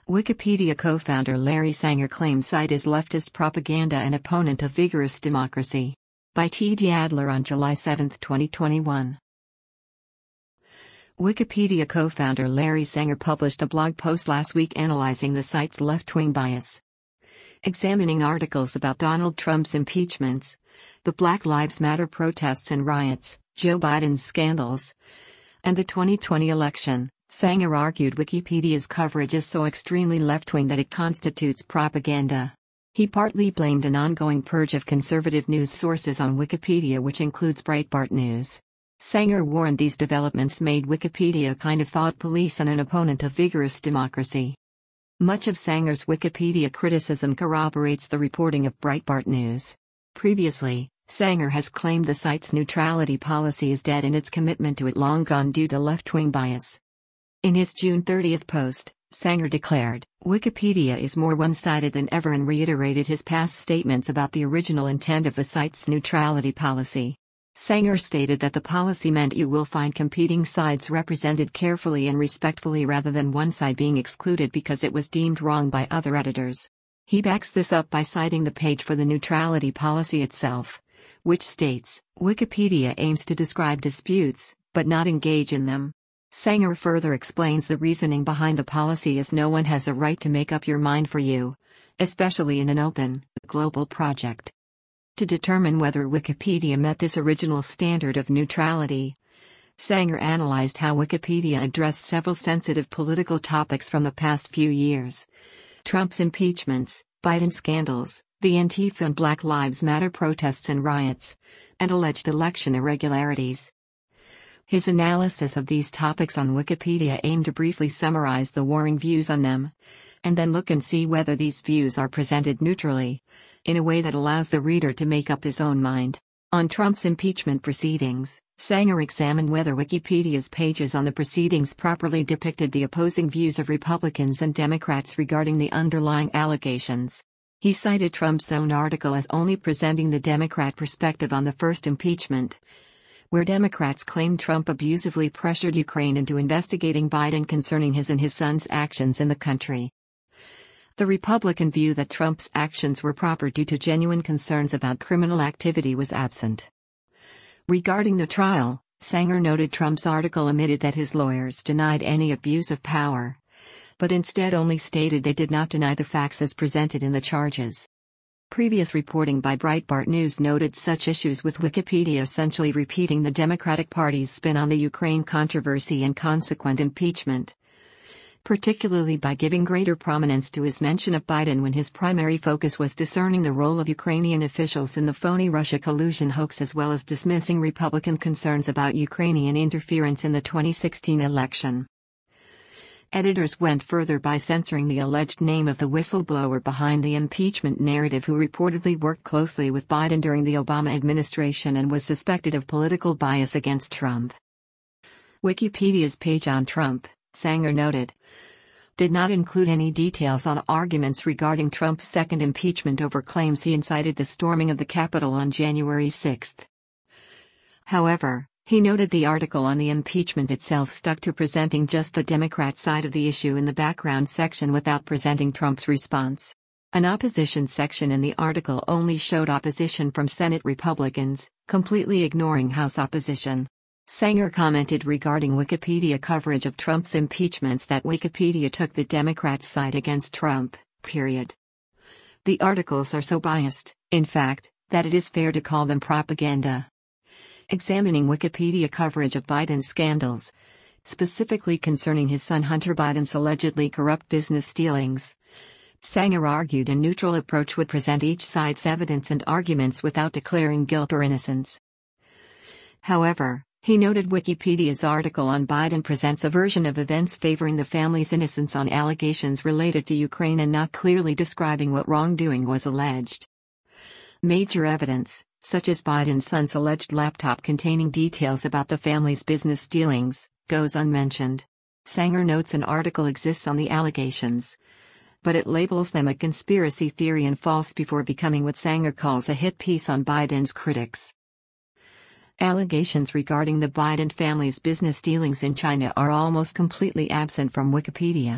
Wikipedia co-founder Larry Sanger claims site is leftist propaganda and opponent of vigorous democracy. By T.D. Adler on July 7, 2021. Wikipedia co-founder Larry Sanger published a blog post last week analyzing the site's left-wing bias. Examining articles about Donald Trump's impeachments, the Black Lives Matter protests and riots, Joe Biden's scandals, and the 2020 election, Sanger argued Wikipedia's coverage is so extremely left-wing that it constitutes propaganda. He partly blamed an ongoing purge of conservative news sources on Wikipedia, which includes Breitbart News. Sanger warned these developments made Wikipedia a kind of thought police and an opponent of vigorous democracy. Much of Sanger's Wikipedia criticism corroborates the reporting of Breitbart News. Previously, Sanger has claimed the site's neutrality policy is dead and its commitment to it long gone due to left-wing bias. In his June 30 post, Sanger declared, "Wikipedia is more one-sided than ever," and reiterated his past statements about the original intent of the site's neutrality policy. Sanger stated that the policy meant you will find competing sides represented carefully and respectfully rather than one side being excluded because it was deemed wrong by other editors. He backs this up by citing the page for the neutrality policy itself, which states, "Wikipedia aims to describe disputes, but not engage in them." Sanger further explains the reasoning behind the policy as no one has a right to make up your mind for you, especially in an open, global project. To determine whether Wikipedia met this original standard of neutrality, Sanger analyzed how Wikipedia addressed several sensitive political topics from the past few years: Trump's impeachments, Biden scandals, the Antifa and Black Lives Matter protests and riots, and alleged election irregularities. His analysis of these topics on Wikipedia aimed to briefly summarize the warring views on them, and then look and see whether these views are presented neutrally, in a way that allows the reader to make up his own mind. On Trump's impeachment proceedings, Sanger examined whether Wikipedia's pages on the proceedings properly depicted the opposing views of Republicans and Democrats regarding the underlying allegations. He cited Trump's own article as only presenting the Democrat perspective on the first impeachment, where Democrats claimed Trump abusively pressured Ukraine into investigating Biden concerning his and his son's actions in the country. The Republican view that Trump's actions were proper due to genuine concerns about criminal activity was absent. Regarding the trial, Sanger noted Trump's article omitted that his lawyers denied any abuse of power, but instead only stated they did not deny the facts as presented in the charges. Previous reporting by Breitbart News noted such issues with Wikipedia essentially repeating the Democratic Party's spin on the Ukraine controversy and consequent impeachment, particularly by giving greater prominence to his mention of Biden when his primary focus was discerning the role of Ukrainian officials in the phony Russia collusion hoax, as well as dismissing Republican concerns about Ukrainian interference in the 2016 election. Editors went further by censoring the alleged name of the whistleblower behind the impeachment narrative, who reportedly worked closely with Biden during the Obama administration and was suspected of political bias against Trump. Wikipedia's page on Trump, Sanger noted, did not include any details on arguments regarding Trump's second impeachment over claims he incited the storming of the Capitol on January 6. However, he noted the article on the impeachment itself stuck to presenting just the Democrat side of the issue in the background section without presenting Trump's response. An opposition section in the article only showed opposition from Senate Republicans, completely ignoring House opposition. Sanger commented regarding Wikipedia coverage of Trump's impeachments that Wikipedia took the Democrats' side against Trump, period. The articles are so biased, in fact, that it is fair to call them propaganda. Examining Wikipedia coverage of Biden's scandals, specifically concerning his son Hunter Biden's allegedly corrupt business dealings, Sanger argued a neutral approach would present each side's evidence and arguments without declaring guilt or innocence. However, he noted Wikipedia's article on Biden presents a version of events favoring the family's innocence on allegations related to Ukraine and not clearly describing what wrongdoing was alleged. Major evidence, such as Biden's son's alleged laptop containing details about the family's business dealings, goes unmentioned. Sanger notes an article exists on the allegations, but it labels them a conspiracy theory and false before becoming what Sanger calls a hit piece on Biden's critics. Allegations regarding the Biden family's business dealings in China are almost completely absent from Wikipedia.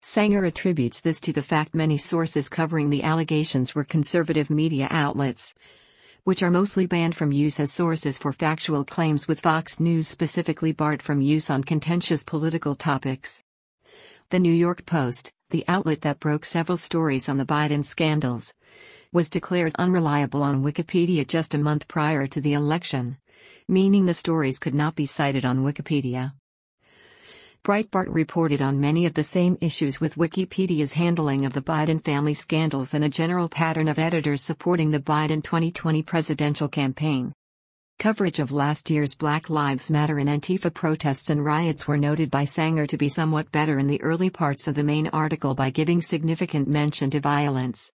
Sanger attributes this to the fact many sources covering the allegations were conservative media outlets, which are mostly banned from use as sources for factual claims, with Fox News specifically barred from use on contentious political topics. The New York Post, the outlet that broke several stories on the Biden scandals, was declared unreliable on Wikipedia just a month prior to the election, meaning the stories could not be cited on Wikipedia. Breitbart reported on many of the same issues with Wikipedia's handling of the Biden family scandals and a general pattern of editors supporting the Biden 2020 presidential campaign. Coverage of last year's Black Lives Matter and Antifa protests and riots were noted by Sanger to be somewhat better in the early parts of the main article by giving significant mention to violence.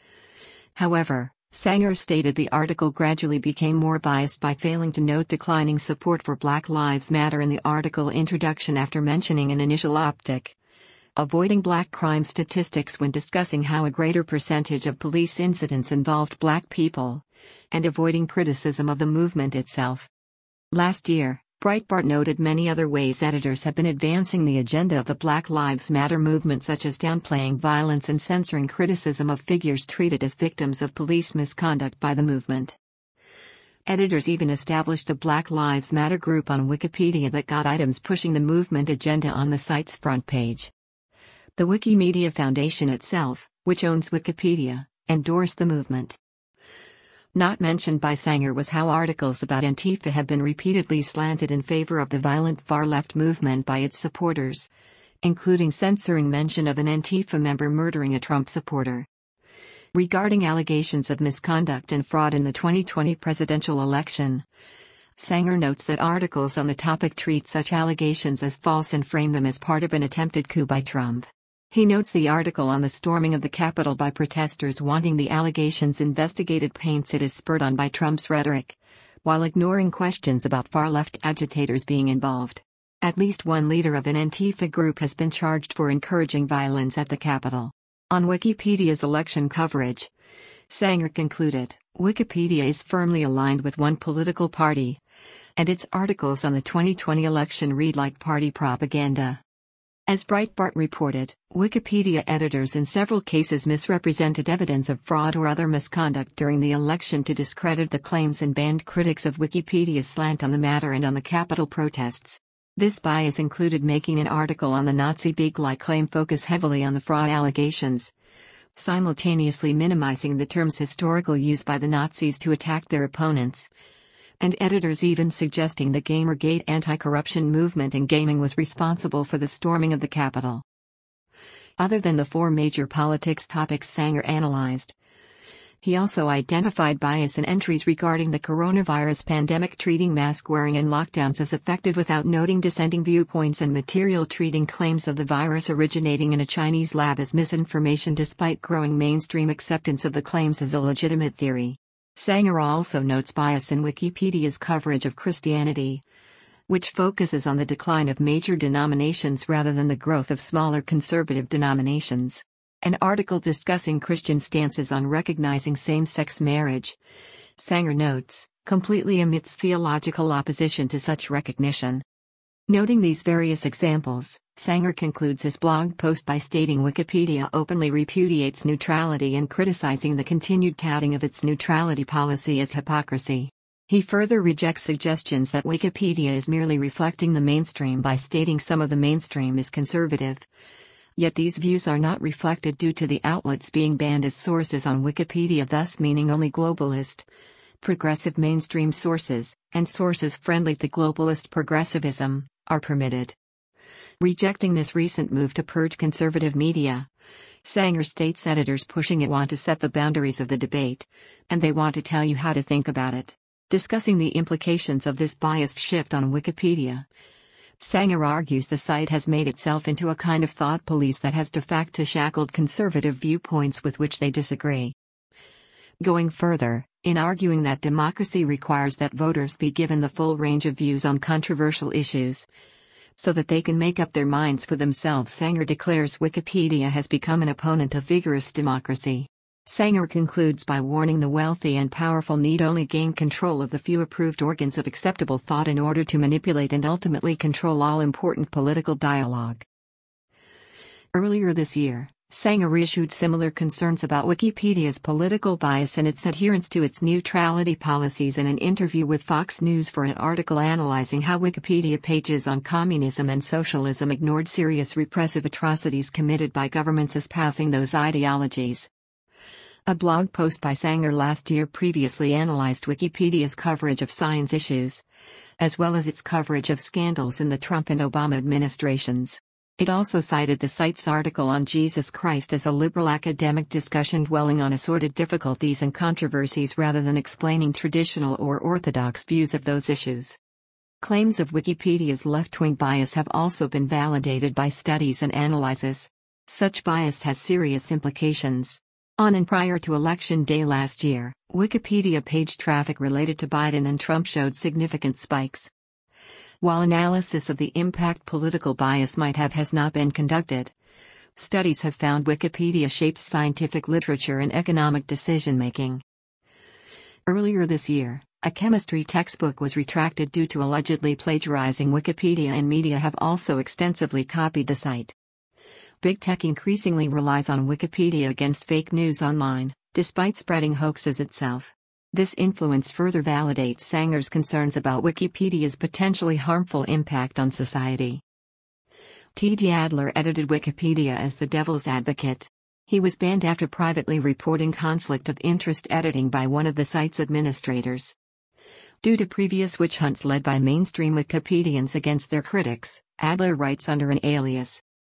However, Sanger stated the article gradually became more biased by failing to note declining support for Black Lives Matter in the article introduction after mentioning an initial optic, avoiding black crime statistics when discussing how a greater percentage of police incidents involved black people, and avoiding criticism of the movement itself. Last year, Breitbart noted many other ways editors have been advancing the agenda of the Black Lives Matter movement, such as downplaying violence and censoring criticism of figures treated as victims of police misconduct by the movement. Editors even established a Black Lives Matter group on Wikipedia that got items pushing the movement agenda on the site's front page. The Wikimedia Foundation itself, which owns Wikipedia, endorsed the movement. Not mentioned by Sanger was how articles about Antifa have been repeatedly slanted in favor of the violent far-left movement by its supporters, including censoring mention of an Antifa member murdering a Trump supporter. Regarding allegations of misconduct and fraud in the 2020 presidential election, Sanger notes that articles on the topic treat such allegations as false and frame them as part of an attempted coup by Trump. He notes the article on the storming of the Capitol by protesters wanting the allegations investigated paints it as spurred on by Trump's rhetoric, while ignoring questions about far-left agitators being involved. At least one leader of an Antifa group has been charged for encouraging violence at the Capitol. On Wikipedia's election coverage, Sanger concluded, Wikipedia is firmly aligned with one political party, and its articles on the 2020 election read like party propaganda. As Breitbart reported, Wikipedia editors in several cases misrepresented evidence of fraud or other misconduct during the election to discredit the claims and banned critics of Wikipedia's slant on the matter and on the Capitol protests. This bias included making an article on the Nazi Big Lie claim focus heavily on the fraud allegations, simultaneously minimizing the term's historical use by the Nazis to attack their opponents, and editors even suggesting the Gamergate anti-corruption movement in gaming was responsible for the storming of the Capitol. Other than the four major politics topics Sanger analyzed, he also identified bias in entries regarding the coronavirus pandemic, treating mask wearing and lockdowns as effective without noting dissenting viewpoints, and material treating claims of the virus originating in a Chinese lab as misinformation despite growing mainstream acceptance of the claims as a legitimate theory. Sanger also notes bias in Wikipedia's coverage of Christianity, which focuses on the decline of major denominations rather than the growth of smaller conservative denominations. An article discussing Christian stances on recognizing same-sex marriage, Sanger notes, completely omits theological opposition to such recognition. Noting these various examples, Sanger concludes his blog post by stating Wikipedia openly repudiates neutrality and criticizing the continued touting of its neutrality policy as hypocrisy. He further rejects suggestions that Wikipedia is merely reflecting the mainstream by stating some of the mainstream is conservative. Yet these views are not reflected due to the outlets being banned as sources on Wikipedia, thus meaning only globalist, progressive mainstream sources, and sources friendly to globalist progressivism, are permitted. Rejecting this recent move to purge conservative media, Sanger states editors pushing it want to set the boundaries of the debate, and they want to tell you how to think about it. Discussing the implications of this biased shift on Wikipedia, Sanger argues the site has made itself into a kind of thought police that has de facto shackled conservative viewpoints with which they disagree. Going further, in arguing that democracy requires that voters be given the full range of views on controversial issues, so that they can make up their minds for themselves, Sanger declares Wikipedia has become an opponent of vigorous democracy. Sanger concludes by warning the wealthy and powerful need only gain control of the few approved organs of acceptable thought in order to manipulate and ultimately control all important political dialogue. Earlier this year, Sanger issued similar concerns about Wikipedia's political bias and its adherence to its neutrality policies in an interview with Fox News for an article analyzing how Wikipedia pages on communism and socialism ignored serious repressive atrocities committed by governments espousing those ideologies. A blog post by Sanger last year previously analyzed Wikipedia's coverage of science issues, as well as its coverage of scandals in the Trump and Obama administrations. It also cited the site's article on Jesus Christ as a liberal academic discussion dwelling on assorted difficulties and controversies rather than explaining traditional or orthodox views of those issues. Claims of Wikipedia's left-wing bias have also been validated by studies and analyses. Such bias has serious implications. On and prior to Election Day last year, Wikipedia page traffic related to Biden and Trump showed significant spikes. While analysis of the impact political bias might have has not been conducted, studies have found Wikipedia shapes scientific literature and economic decision-making. Earlier this year, a chemistry textbook was retracted due to allegedly plagiarizing Wikipedia, and media have also extensively copied the site. Big Tech increasingly relies on Wikipedia against fake news online, despite spreading hoaxes itself. This influence further validates Sanger's concerns about Wikipedia's potentially harmful impact on society. T.J. Adler edited Wikipedia as the devil's advocate. He was banned after privately reporting conflict of interest editing by one of the site's administrators. Due to previous witch hunts led by mainstream Wikipedians against their critics, Adler writes under an alias.